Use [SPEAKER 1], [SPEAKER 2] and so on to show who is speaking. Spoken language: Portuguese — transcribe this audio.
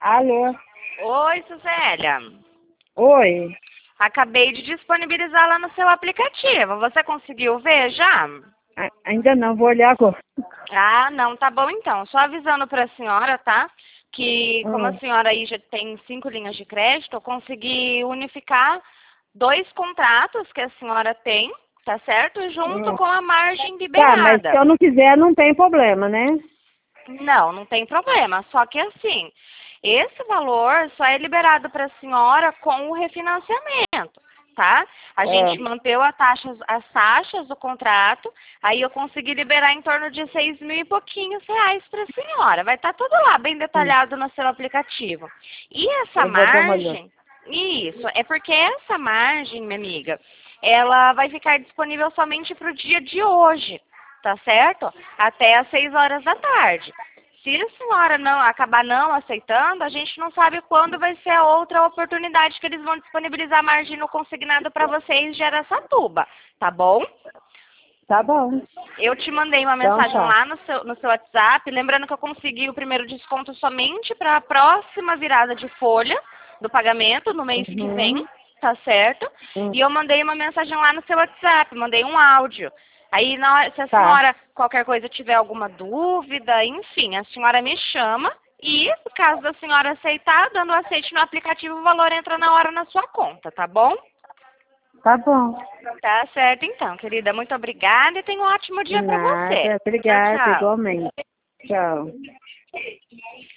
[SPEAKER 1] Alô?
[SPEAKER 2] Oi, Susélia.
[SPEAKER 1] Oi?
[SPEAKER 2] Acabei de disponibilizar lá no seu aplicativo. Você conseguiu ver já?
[SPEAKER 1] Ainda não, vou olhar agora.
[SPEAKER 2] Ah, não, tá bom então. Só avisando para a senhora, tá? Que como a
[SPEAKER 1] Hum.
[SPEAKER 2] senhora aí já tem 5 linhas de crédito, eu consegui unificar 2 contratos que a senhora tem, tá certo? Junto
[SPEAKER 1] Hum.
[SPEAKER 2] com a margem
[SPEAKER 1] Tá, mas se
[SPEAKER 2] liberada.
[SPEAKER 1] eu não quiser, não tem problema, né?
[SPEAKER 2] Não, não tem problema. Só que assim, esse valor só é liberado para a senhora com o refinanciamento, tá? A
[SPEAKER 1] É.
[SPEAKER 2] gente manteve as taxas do contrato, aí eu consegui liberar em torno de 6.000 e pouquinhos reais para a senhora. Vai estar tudo lá bem
[SPEAKER 1] Hum.
[SPEAKER 2] detalhado no seu aplicativo. E essa
[SPEAKER 1] Eu vou dar uma olhada.
[SPEAKER 2] margem, isso, é porque essa margem, minha amiga, ela vai ficar disponível somente para o dia de hoje, tá certo? Até às 6 horas da tarde. Se a senhora não acabar não aceitando, a gente não sabe quando vai ser a outra oportunidade que eles vão disponibilizar a margem no consignado para vocês de Araçatuba, tá bom?
[SPEAKER 1] Tá bom.
[SPEAKER 2] Eu te mandei uma
[SPEAKER 1] Então
[SPEAKER 2] mensagem
[SPEAKER 1] tá.
[SPEAKER 2] lá no seu WhatsApp, lembrando que eu consegui o primeiro desconto somente para a próxima virada de folha do pagamento, no mês que vem,
[SPEAKER 1] Uhum.
[SPEAKER 2] tá certo?
[SPEAKER 1] Hum.
[SPEAKER 2] E eu mandei uma mensagem lá no seu WhatsApp, mandei um áudio. Aí, se a
[SPEAKER 1] Tá.
[SPEAKER 2] senhora, qualquer coisa, tiver alguma dúvida, enfim, a senhora me chama e, no caso da senhora aceitar, dando aceite no aplicativo, o valor entra na hora na sua conta, tá bom?
[SPEAKER 1] Tá bom.
[SPEAKER 2] Tá certo então, querida. Muito obrigada e tenha um ótimo
[SPEAKER 1] De
[SPEAKER 2] dia para você.
[SPEAKER 1] nada.
[SPEAKER 2] Tchau,
[SPEAKER 1] Obrigada,
[SPEAKER 2] tchau.
[SPEAKER 1] igualmente. Tchau.